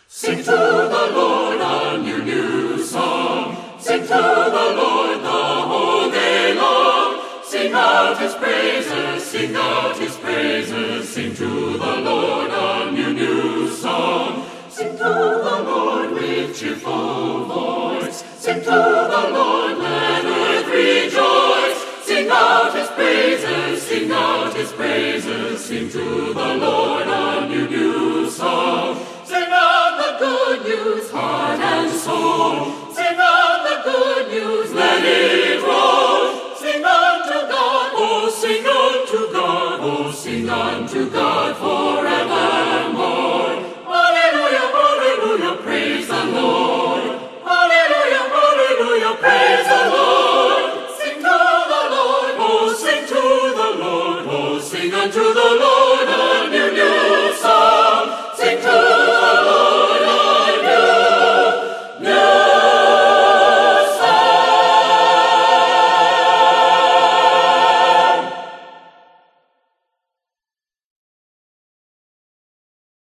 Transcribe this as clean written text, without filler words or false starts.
Sing to the Lord a new song. Sing to the Lord the whole day long. Sing out his praises, sing out his praises. Sing to the Lord a new song. Sing to the Lord with cheerful voice. Sing to the Lord, let earth rejoice. Sing out his praises, sing out his praises. Sing to the Lord a new song. Sing out the good news, heart and soul.